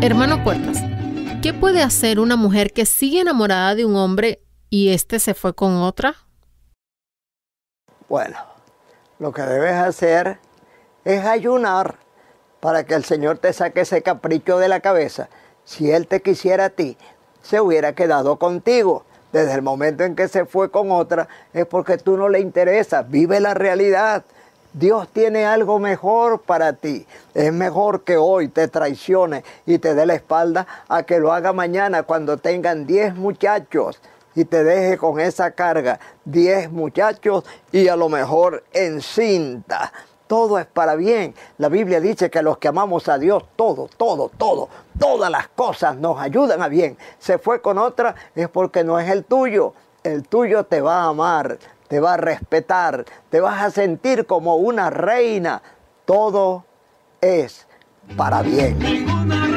Hermano Puertas, ¿qué puede hacer una mujer que sigue enamorada de un hombre y éste se fue con otra? Bueno, lo que debes hacer es ayunar para que el Señor te saque ese capricho de la cabeza. Si Él te quisiera a ti, se hubiera quedado contigo. Desde el momento en que se fue con otra, es porque tú no le interesas. Vive la realidad. Dios tiene algo mejor para ti. Es mejor que hoy te traicione y te dé la espalda a que lo haga mañana cuando tengan 10 muchachos y te deje con esa carga, 10 muchachos y a lo mejor encinta. Todo es para bien. La Biblia dice que los que amamos a Dios, todas las cosas nos ayudan a bien. Se fue con otra es porque no es el tuyo. El tuyo te va a amar, te va a respetar, te vas a sentir como una reina. Todo es para bien.